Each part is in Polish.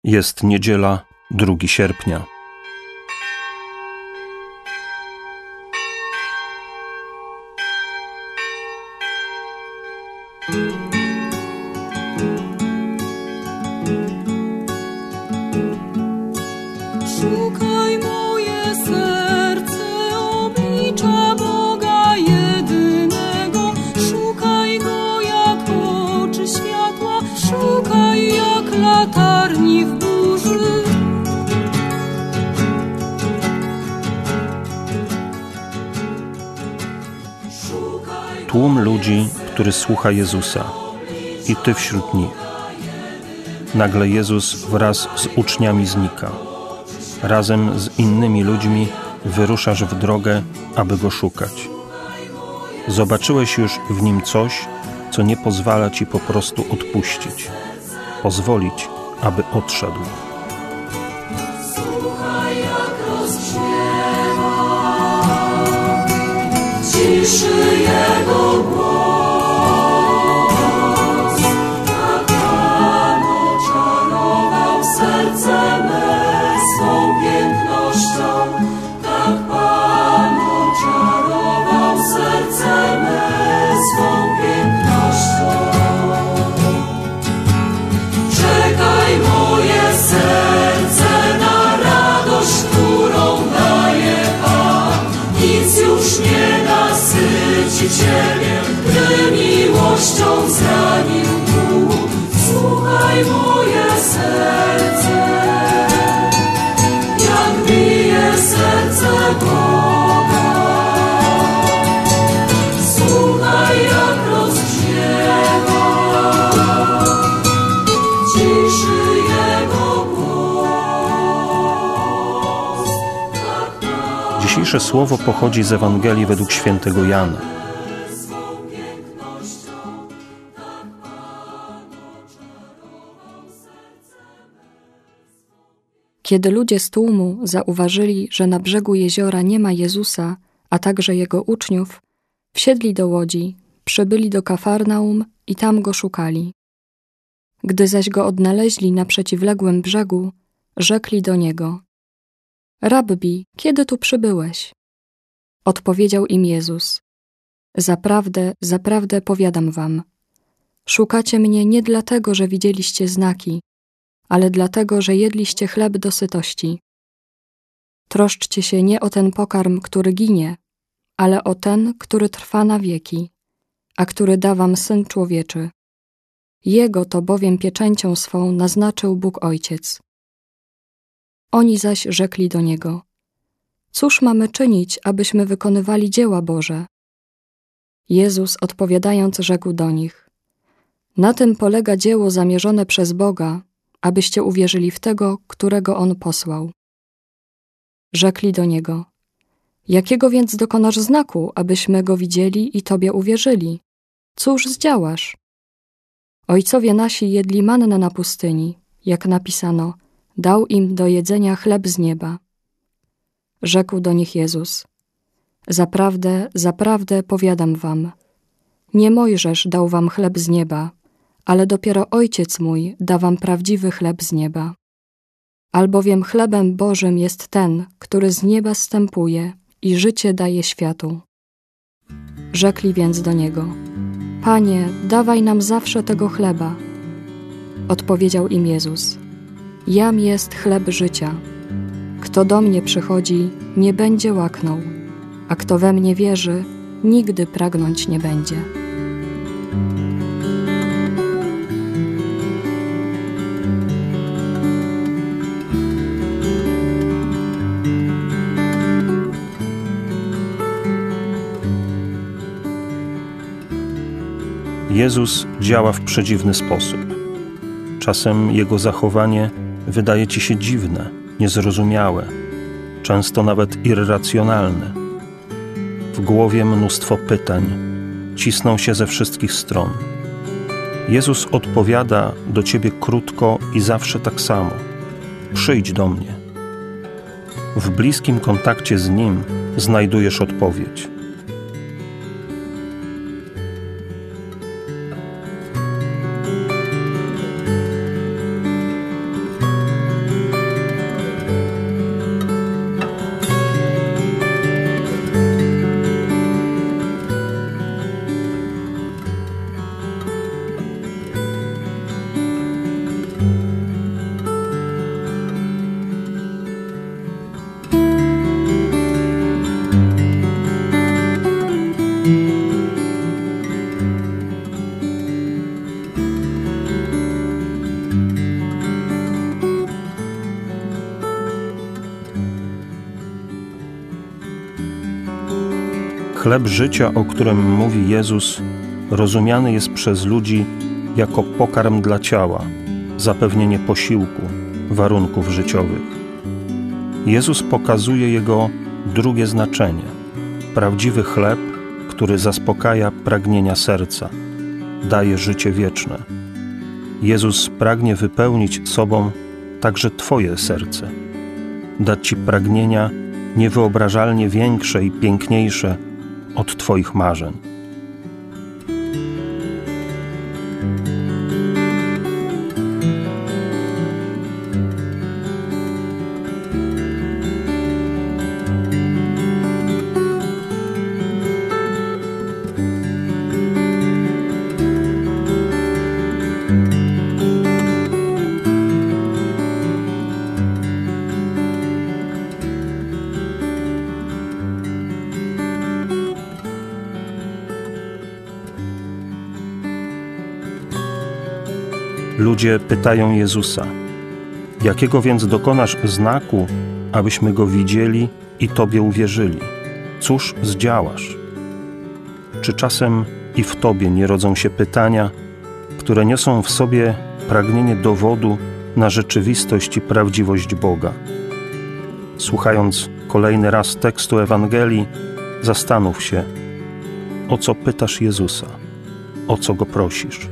Jest niedziela, 2 sierpnia. Szukaj moje serce oblicza Boga jedynego. Szukaj Go jak oczy światła, szukaj jak latarni w burzy. Tłum ludzi, który słucha Jezusa, i Ty wśród nich. Nagle Jezus wraz z uczniami znika. Razem z innymi ludźmi wyruszasz w drogę, aby Go szukać. Zobaczyłeś już w Nim coś, co nie pozwala Ci po prostu odpuścić, pozwolić, aby odszedł. Słuchaj jak rozbrzmiewa w ciszy Jego głos. Tak Pan oczarował serce me swą pięknością. Tak Pan oczarował serce me swą pięknością. Czekaj moje serce na radość, którą daje Pan. Nic już nie nasyci Ciebie, gdy miłością zranił Bóg. Słuchaj moje serce, jak bije serce Boga. Słuchaj jak rozbrzmiewa w ciszy Jego głos. Dzisiejsze słowo pochodzi z Ewangelii według świętego Jana. Kiedy ludzie z tłumu zauważyli, że na brzegu jeziora nie ma Jezusa, a także Jego uczniów, wsiedli do łodzi, przybyli do Kafarnaum i tam Go szukali. Gdy zaś Go odnaleźli na przeciwległym brzegu, rzekli do Niego: Rabbi, kiedy tu przybyłeś? Odpowiedział im Jezus: Zaprawdę, zaprawdę powiadam wam, szukacie mnie nie dlatego, że widzieliście znaki, ale dlatego, że jedliście chleb do sytości. Troszczcie się nie o ten pokarm, który ginie, ale o ten, który trwa na wieki, a który da wam Syn Człowieczy. Jego to bowiem pieczęcią swą naznaczył Bóg Ojciec. Oni zaś rzekli do Niego: Cóż mamy czynić, abyśmy wykonywali dzieła Boże? Jezus odpowiadając rzekł do nich: Na tym polega dzieło zamierzone przez Boga, abyście uwierzyli w tego, którego On posłał. Rzekli do Niego: Jakiego więc dokonasz znaku, abyśmy Go widzieli i Tobie uwierzyli? Cóż zdziałasz? Ojcowie nasi jedli mannę na pustyni, jak napisano, dał im do jedzenia chleb z nieba. Rzekł do nich Jezus: Zaprawdę, zaprawdę powiadam wam, nie Mojżesz dał wam chleb z nieba, ale dopiero Ojciec mój da wam prawdziwy chleb z nieba. Albowiem chlebem Bożym jest ten, który z nieba zstępuje i życie daje światu. Rzekli więc do Niego: Panie, dawaj nam zawsze tego chleba. Odpowiedział im Jezus: Jam jest chleb życia. Kto do mnie przychodzi, nie będzie łaknął, a kto we mnie wierzy, nigdy pragnąć nie będzie. Jezus działa w przedziwny sposób. Czasem Jego zachowanie wydaje Ci się dziwne, niezrozumiałe, często nawet irracjonalne. W głowie mnóstwo pytań, cisną się ze wszystkich stron. Jezus odpowiada do Ciebie krótko i zawsze tak samo: przyjdź do mnie. W bliskim kontakcie z Nim znajdujesz odpowiedź. Chleb życia, o którym mówi Jezus, rozumiany jest przez ludzi jako pokarm dla ciała, zapewnienie posiłku, warunków życiowych. Jezus pokazuje jego drugie znaczenie – prawdziwy chleb, który zaspokaja pragnienia serca, daje życie wieczne. Jezus pragnie wypełnić sobą także Twoje serce, dać Ci pragnienia niewyobrażalnie większe i piękniejsze od Twoich marzeń. Ludzie pytają Jezusa: jakiego więc dokonasz znaku, abyśmy Go widzieli i Tobie uwierzyli? Cóż zdziałasz? Czy czasem i w Tobie nie rodzą się pytania, które niosą w sobie pragnienie dowodu na rzeczywistość i prawdziwość Boga? Słuchając kolejny raz tekstu Ewangelii, zastanów się, o co pytasz Jezusa, o co Go prosisz.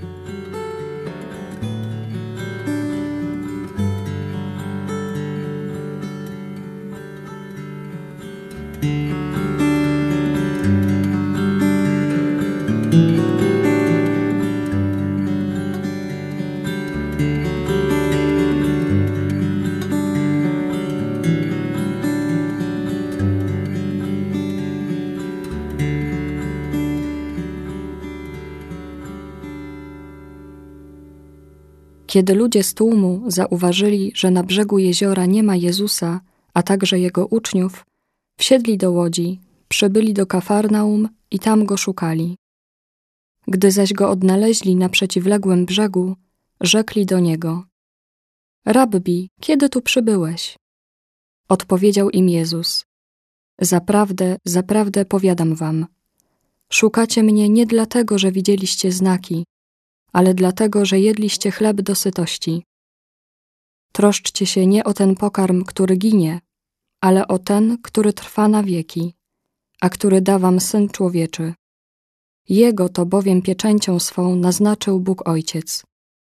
Kiedy ludzie z tłumu zauważyli, że na brzegu jeziora nie ma Jezusa, a także Jego uczniów, wsiedli do łodzi, przybyli do Kafarnaum i tam Go szukali. Gdy zaś Go odnaleźli na przeciwległym brzegu, rzekli do Niego: Rabbi, kiedy tu przybyłeś? Odpowiedział im Jezus: Zaprawdę, zaprawdę powiadam wam, szukacie mnie nie dlatego, że widzieliście znaki, ale dlatego, że jedliście chleb do sytości. Troszczcie się nie o ten pokarm, który ginie, ale o ten, który trwa na wieki, a który da wam Syn Człowieczy. Jego to bowiem pieczęcią swą naznaczył Bóg Ojciec.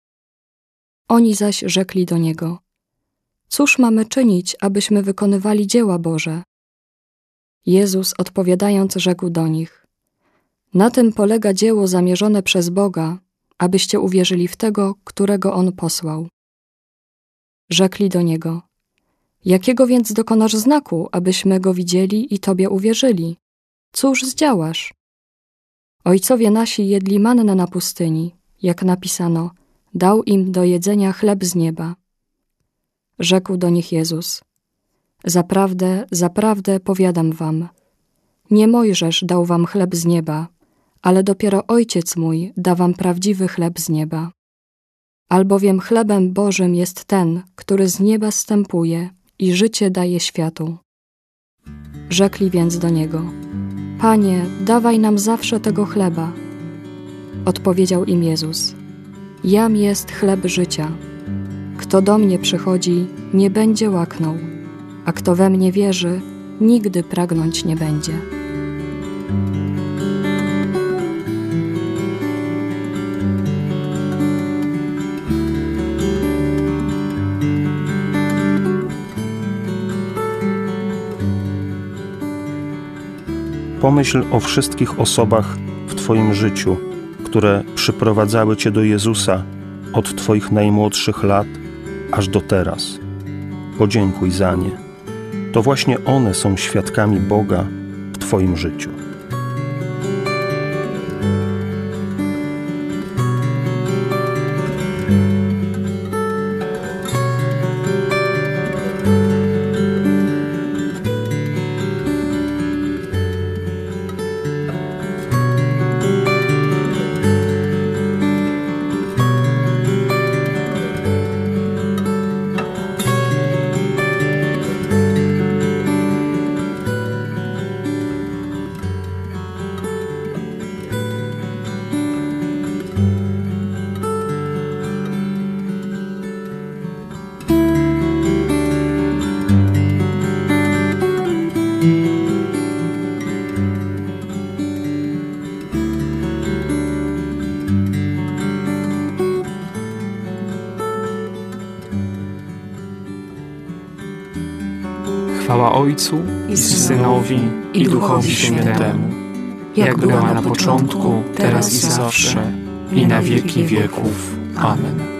Oni zaś rzekli do Niego: Cóż mamy czynić, abyśmy wykonywali dzieła Boże? Jezus odpowiadając rzekł do nich: Na tym polega dzieło zamierzone przez Boga, abyście uwierzyli w Tego, którego On posłał. Rzekli do Niego: Jakiego więc dokonasz znaku, abyśmy Go widzieli i Tobie uwierzyli? Cóż zdziałasz? Ojcowie nasi jedli mannę na pustyni, jak napisano, dał im do jedzenia chleb z nieba. Rzekł do nich Jezus: Zaprawdę, zaprawdę powiadam wam, nie Mojżesz dał wam chleb z nieba, ale dopiero Ojciec mój da wam prawdziwy chleb z nieba. Albowiem chlebem Bożym jest ten, który z nieba zstępuje i życie daje światu. Rzekli więc do Niego: Panie, dawaj nam zawsze tego chleba. Odpowiedział im Jezus: Jam jest chleb życia. Kto do mnie przychodzi, nie będzie łaknął, a kto we mnie wierzy, nigdy pragnąć nie będzie. Pomyśl o wszystkich osobach w Twoim życiu, które przyprowadzały Cię do Jezusa od Twoich najmłodszych lat aż do teraz. Podziękuj za nie. To właśnie one są świadkami Boga w Twoim życiu. Chwała Ojcu i Synowi i Duchowi Świętemu, jak była na początku, teraz i zawsze, i na wieki wieków. Amen.